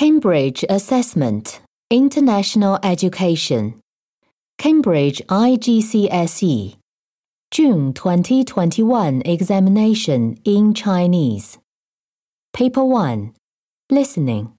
Cambridge Assessment, International Education, Cambridge IGCSE, June 2021 Examination in Chinese. Paper 1, Listening.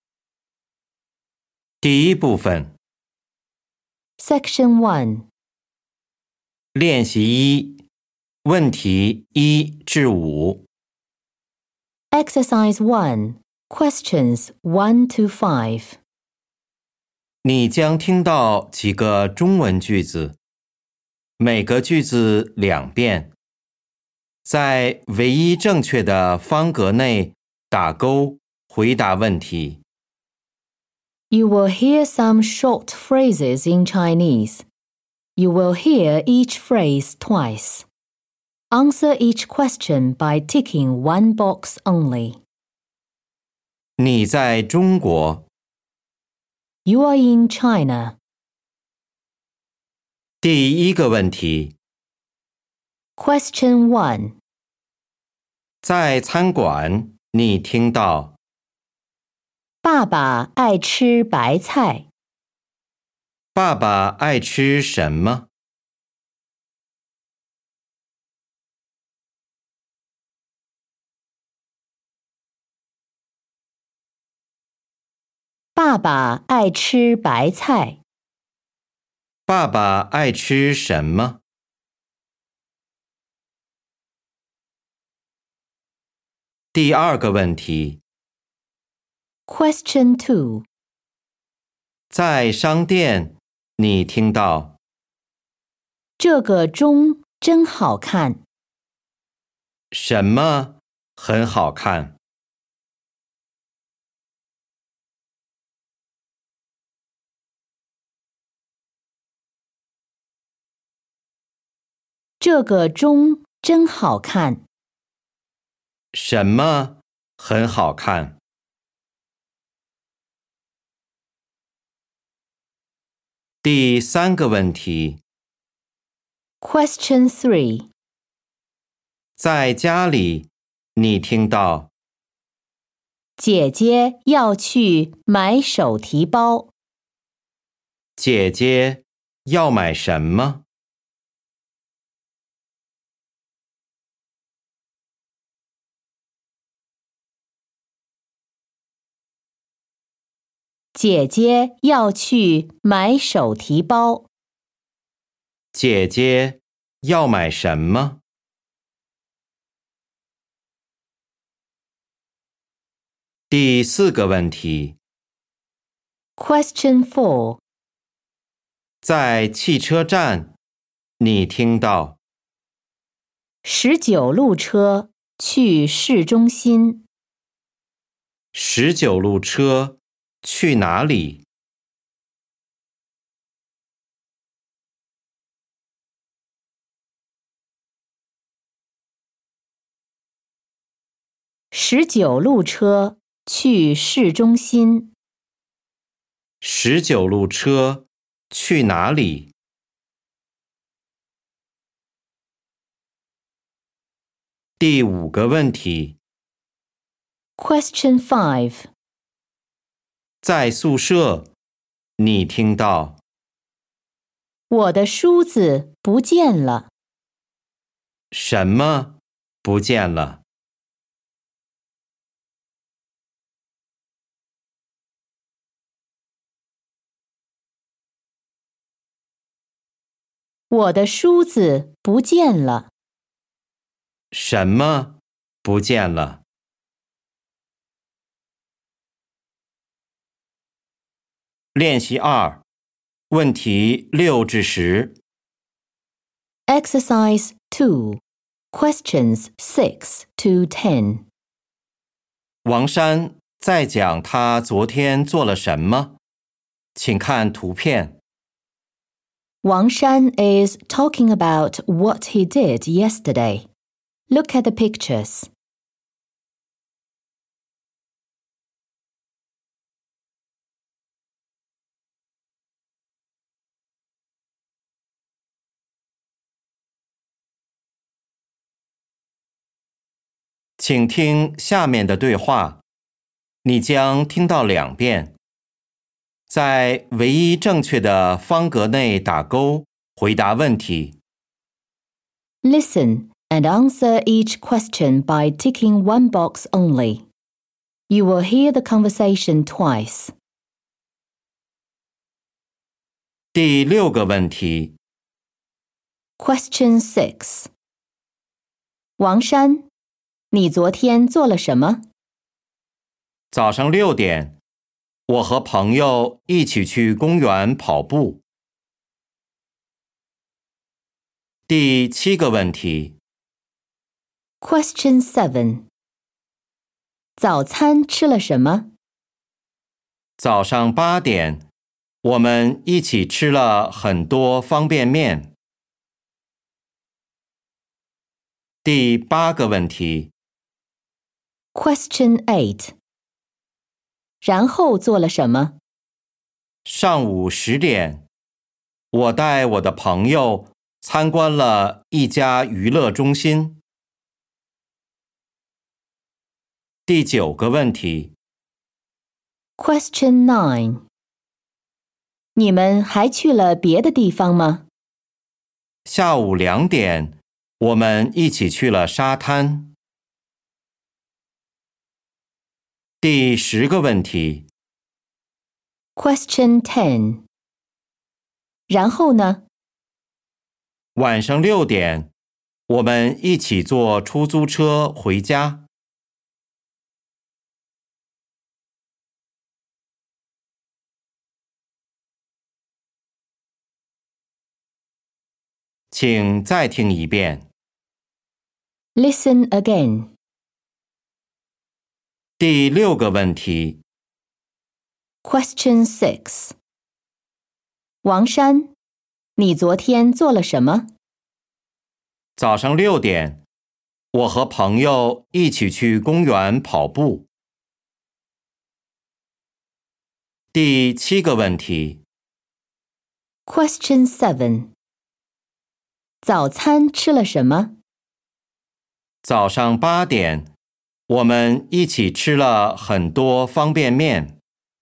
第一部分 Section 1, 练习一，问题1至5。 Exercise 1, Questions 1 to 5. 你将听到几个中文句子，每个句子2遍，在唯一正确的方格内打勾回答问题。 You will hear some short phrases in Chinese. You will hear each phrase twice. Answer each question by ticking one box only. 你在中国。 You are in China. 第一个问题， Question 1. 在餐馆你听到爸爸爱吃白菜。 爸爸爱吃什么？ 爸爸爱吃白菜。 爸爸爱吃什么？第二个问题， Question 2. 在商店你听到这个钟真好看。 什么很好看？ 这个钟真好看。 什么很好看？第三个问题， Question 3. 在家里你听到姐姐要去买手提包。 姐姐要买什么？ 姐姐要去买手提包。 姐姐要买什么？第四个问题， Question 4. 在汽车站你听到 19路车去市中心。 19路车去哪里？ 19路车去市中心。 19路车去哪里？第五个问题， Question 5. 在宿舍你听到我的梳子不见了。 什么不见了？ 我的梳子不见了。 什么不见了？练习2，问题6至10。 Exercise 2. Questions 6 to 10. 王珊在讲他昨天做了什么，请看图片。 Wang Shan is talking about what he did yesterday. Look at the pictures. 请听下面的对话， 你将听到2遍。在唯一正确的方格内打勾，回答问题。 Listen and answer each question by ticking one box only. You will hear the conversation twice. 第6个问题。 Question 6. 王山，你昨天做了什么？ 早上6点，我和朋友一起去公园跑步。第7个问题。 Question 7. 早餐吃了什么？ 早上8点，我们一起吃了很多方便面。第8个问题。 Question 8. 然后做了什么？ 上午10点，我带我的朋友参观了一家娱乐中心。第9个问题。 Question 9. 你们还去了别的地方吗？ 下午2点，我们一起去了沙滩。第10个问题。 Question 10. 然后呢？ 晚上6点，我们一起坐出租车回家。请再听一遍。 Listen again. 第6个问题。 Question 6. 王山，你昨天做了什么？ 早上6点，我和朋友一起去公园跑步。第7个问题。 Question 7. 早餐吃了什么？ 早上8点，我们一起吃了很多方便面。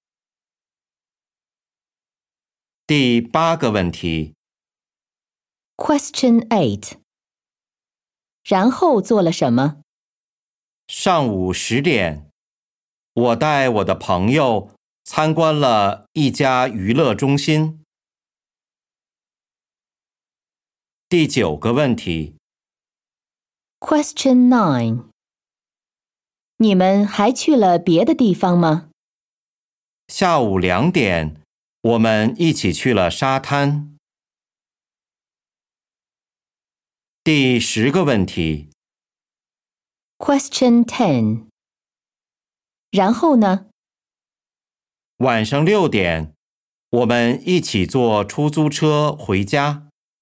第8个问题。 Question 8. 然后做了什么？ 上午10点，我带我的朋友参观了一家娱乐中心。第9个问题。 Question 9. 你们还去了别的地方吗？ 下午2点，我们一起去了沙滩。第10个问题。 Question 10. 然后呢？ 晚上6点，我们一起坐出租车回家。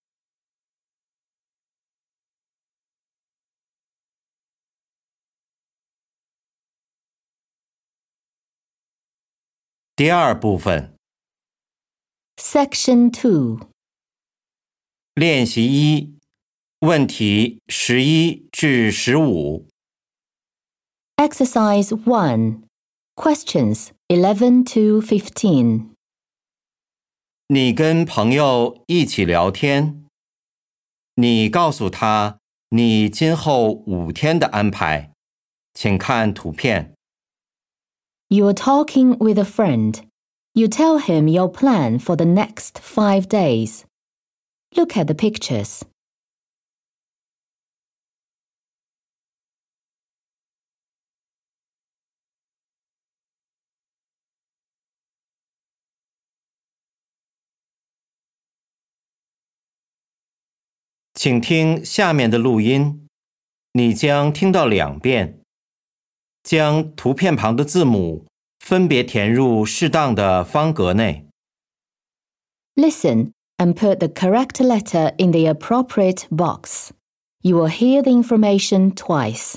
第2部分。 Section 2. 练习1，问题11至15。 Exercise 1. Questions 11 to 15. 你跟朋友一起聊天，你告诉他你今后5天的安排，请看图片。 You are talking with a friend. You tell him your plan for the next 5 days. Look at the pictures. 请听下面的录音，你将听到2遍。将图片旁的字母分别填入适当的方格内。 Listen and put the correct letter in the appropriate box. You will hear the information twice.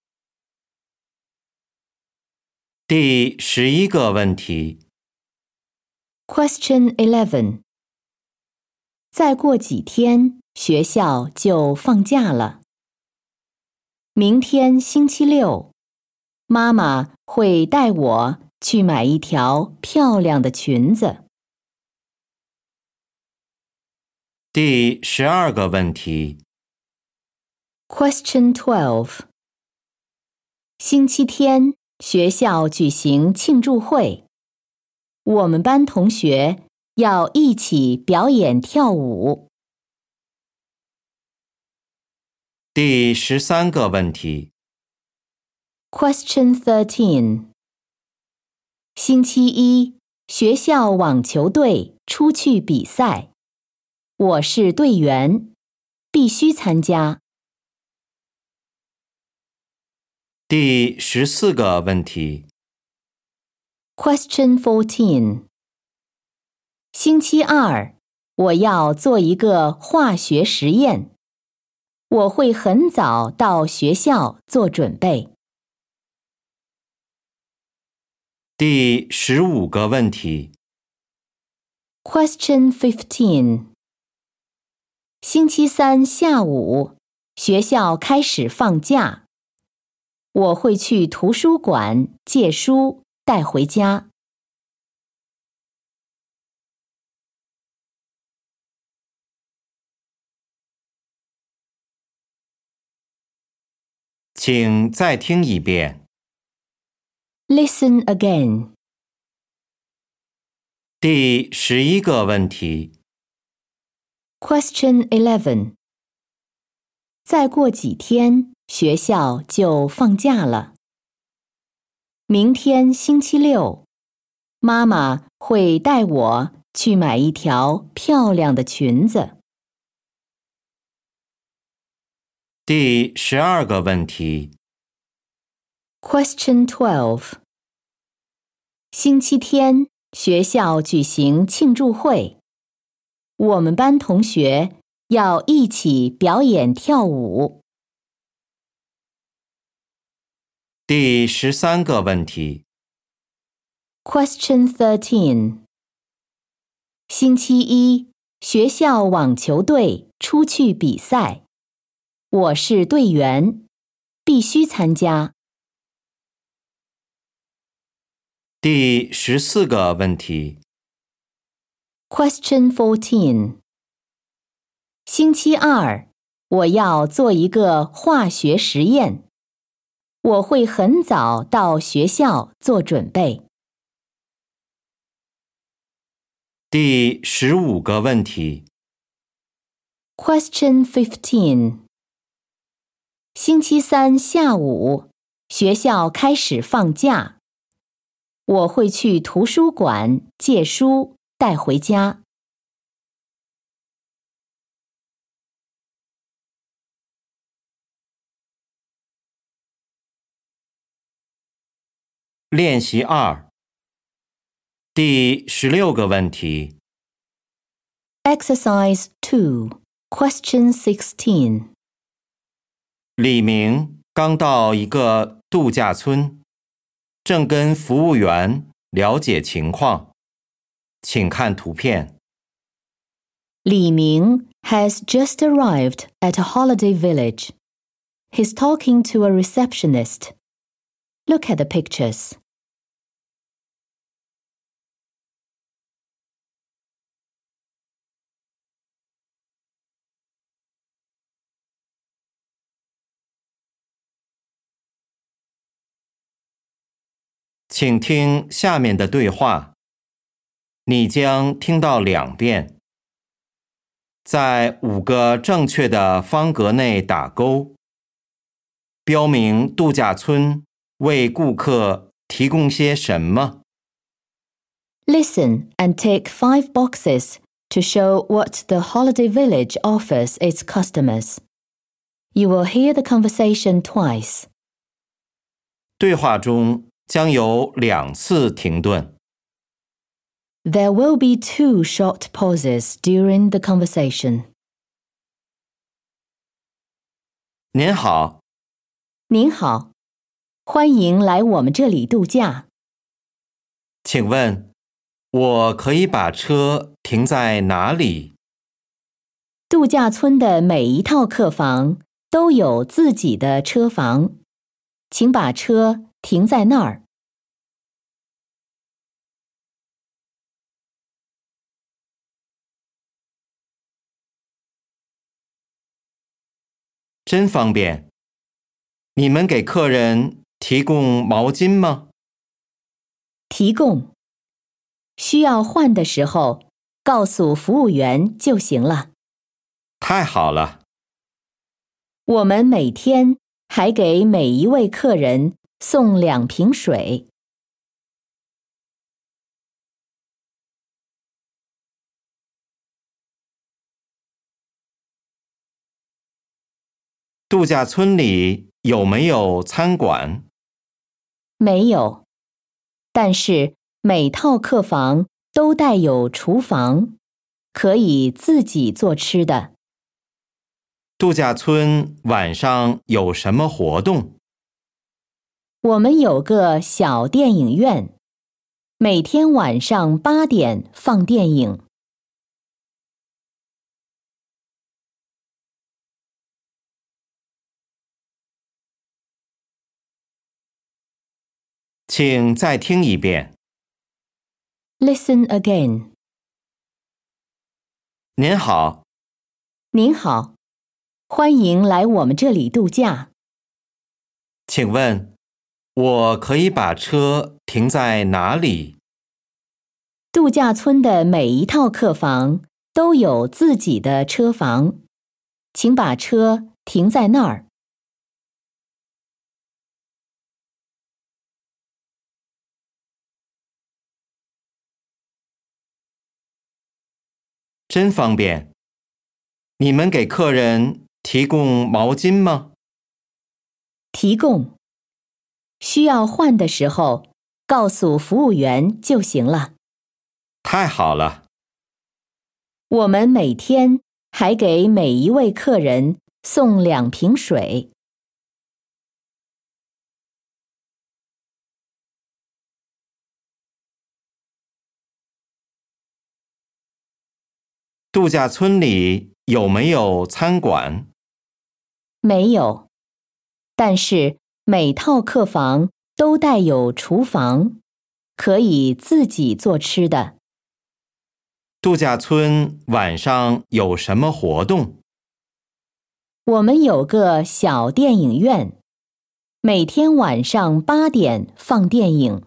第11个问题。 Question 11. 再过几天，学校就放假了。明天星期六，妈妈会带我去买一条漂亮的裙子。 第12个问题。 Question 12. 星期天，学校举行庆祝会，我们班同学要一起表演跳舞。 第13个问题。 Question 13. 星期一，学校网球队出去比赛，我是队员，必须参加。 第14个问题。 Question 14. 星期二，我要做一个化学实验，我会很早到学校做准备。 第15个问题。 Question 15. 星期三下午，学校开始放假，我会去图书馆借书带回家。 请再听一遍。 Listen again. 第11个问题。 Question 11. 再过几天，学校就放假了。明天星期六，妈妈会带我去买一条漂亮的裙子。 第12个问题。 Question 12. 星期天，学校举行庆祝会，我们班同学要一起表演跳舞。 第13个问题。 Question 13. 星期一，学校网球队出去比赛，我是队员，必须参加。 第14个问题。 Question 14. 星期二，我要做一个化学实验，我会很早到学校做准备。 第15个问题。 Question 15. 星期三下午，学校开始放假，我会去图书馆借书带回家。 练习2。第16个问题。 Exercise 2. Question 16. 李明刚到一个度假村，正跟服务员了解情况，请看图片。 李明 has just arrived at a holiday village. He's talking to a receptionist. Look at the pictures. 请听下面的对话，你将听到2遍。在5个正确的方格内打勾，标明度假村为顾客提供些什么。 Listen and tick 5 boxes to show what the holiday village offers its customers. You will hear the conversation twice. 对话中将有2次停顿。 There will be 2 short pauses during the conversation. 您好， 您好，欢迎来我们这里度假。 请问我可以把车停在哪里？ 度假村的每一套客房都有自己的车房，请把车停在那儿。 真方便。你们给客人提供毛巾吗？ 提供。需要换的时候，告诉服务员就行了。 太好了。 我们每天还给每一位客人送2瓶水。 度假村里有没有餐馆？ 没有，但是每套客房都带有厨房，可以自己做吃的。 度假村晚上有什么活动？ 我们有个小电影院，每天晚上8点放电影。 请再听一遍。 Listen again. 您好， 您好，欢迎来我们这里度假。 请问我可以把车停在哪里？ 度假村的每一套客房都有自己的车房，请把车停在那儿。 真方便。你们给客人提供毛巾吗？ 提供。需要换的时候，告诉服务员就行了。 太好了。 我们每天还给每一位客人送2瓶水。 度假村里有没有餐馆？ 没有，但是每套客房都带有厨房，可以自己做吃的。 度假村晚上有什么活动？ 我们有个小电影院，每天晚上8点放电影。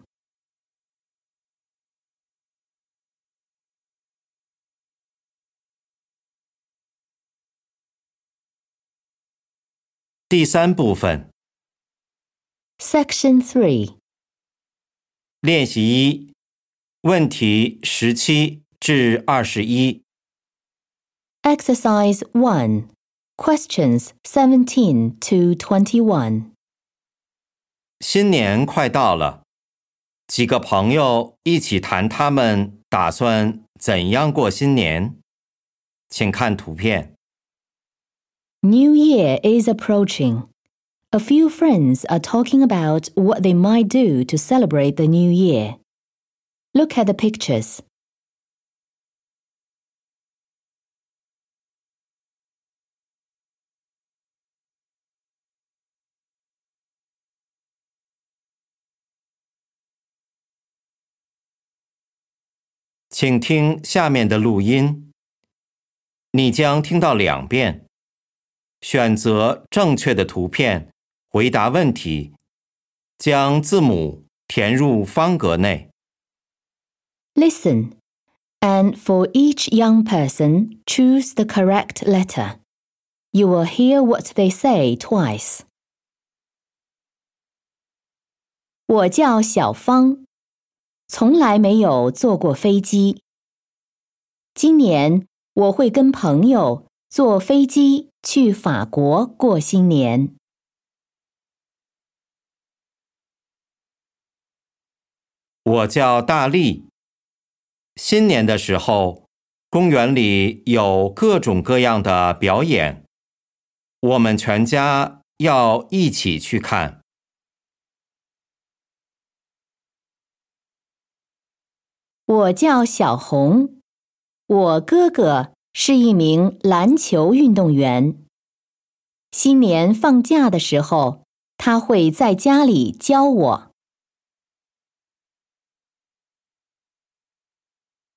第3部分。 Section 3. 练习1，问题17至21。 Exercise 1. Questions 17 to 21. 新年快到了，几个朋友一起谈他们打算怎样过新年。请看图片。 New Year is approaching. A few friends are talking about what they might do to celebrate the new year. Look at the pictures. 请听下面的录音，你将听到2遍。选择正确的图片，回答问题，将字母填入方格内。 Listen, and for each young person, choose the correct letter. You will hear what they say twice. 我叫小芳，从来没有坐过飞机。今年我会跟朋友坐飞机去法国过新年。 我叫大力。新年的时候，公园里有各种各样的表演，我们全家要一起去看。 我叫小红，我哥哥是一名篮球运动员。新年放假的时候，他会在家里教我。